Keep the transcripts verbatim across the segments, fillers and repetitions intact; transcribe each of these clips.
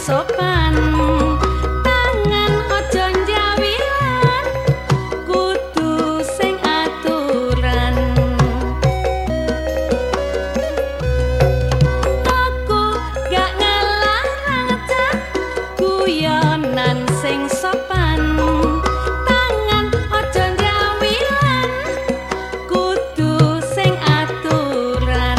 sopan tangan aja njawilan kudu sing aturan aku gak ngelarang cak guyonan sing sopan tangan aja njawilan kudu sing aturan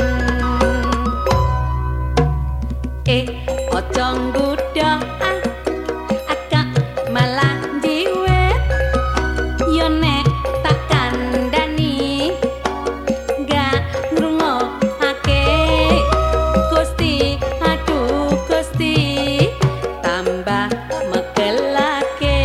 eh aja nggodha akak malah diwet yo nek tak kandhani gak ngrungokake Gusti aduh Gusti tambah megelake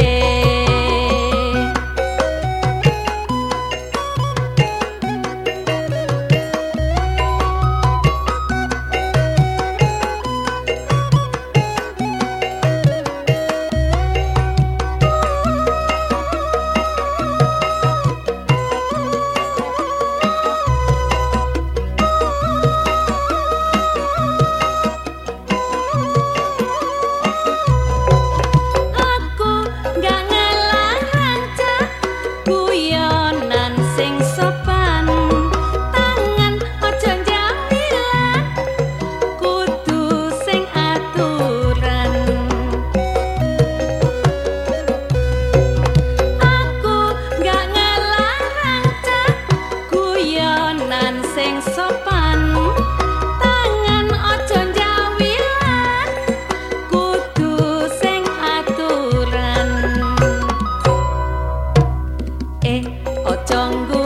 sing sopan tangan aja njawilan kudu sing aturan eh aja